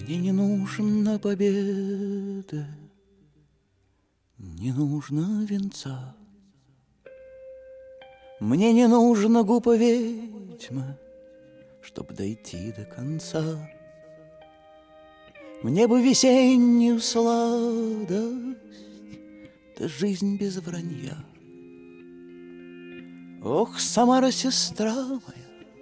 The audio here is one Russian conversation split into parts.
Мне не нужна победа, не нужно венца. Мне не нужно губ ведьмы, чтоб дойти до конца. Мне бы весеннюю сладость, да жизнь без вранья. Ох, Самара, сестра моя,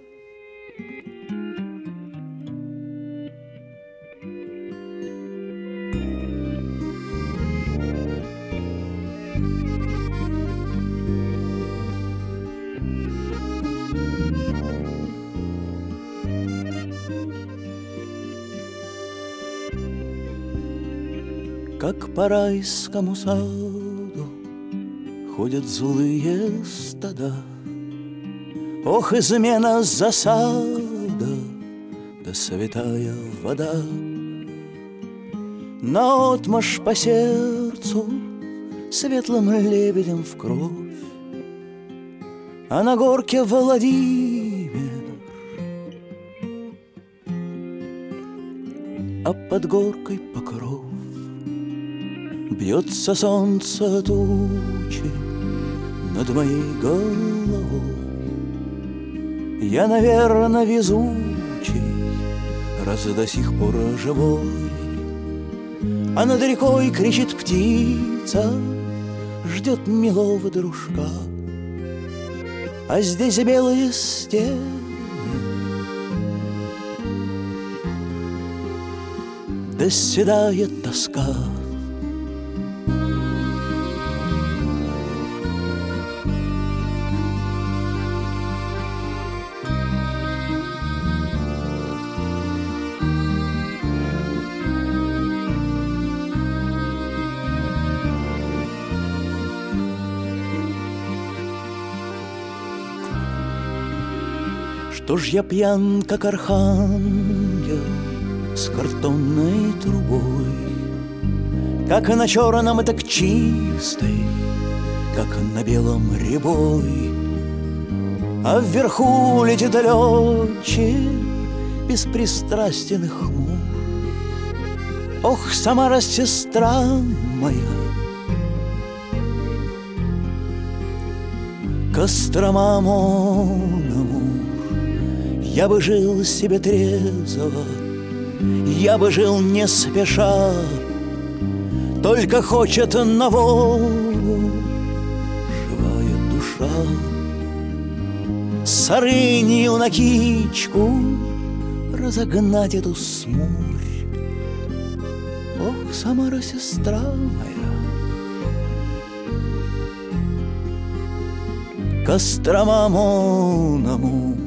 как по райскому саду ходят злые стада. Ох, измена засада, да святая вода. Наотмашь по сердцу светлым лебедем в кровь, а на горке Владимир, а под горкой Покров. Бьется солнце тучи над моей головой. Я, наверно, везучий, раз до сих пор живой. А над рекой кричит птица, ждет милого дружка. А здесь белые стены, да седая тоска. Что ж я пьян, как архангел с картонной трубой, как на черном, так чистой, как на белом рябой. А вверху летит летчик беспристрастен и хмур. Ох, Самара, сестра моя, Кострома, мон амур. Я бы жил себе трезво, я бы жил не спеша, только хочет на волю живая душа. С рынью на кичку разогнать эту смурь. Ох, Самара, сестра моя, Кострома, мон амур.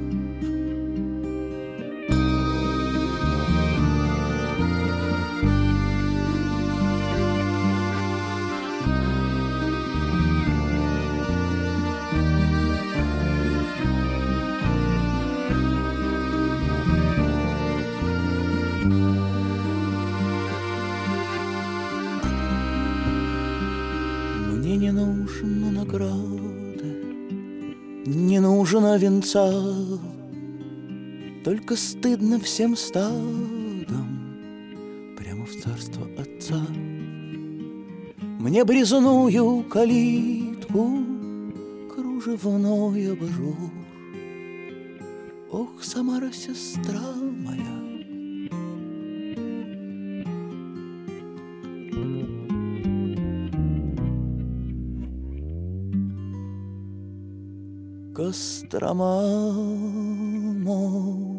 Мне не нужно награды, не нужно венца, только стыдно всем стадом прямо в царство Отца. Мне бы резную калитку, кружевной абажур. Ох, Самара, сестра моя, Кострома, мон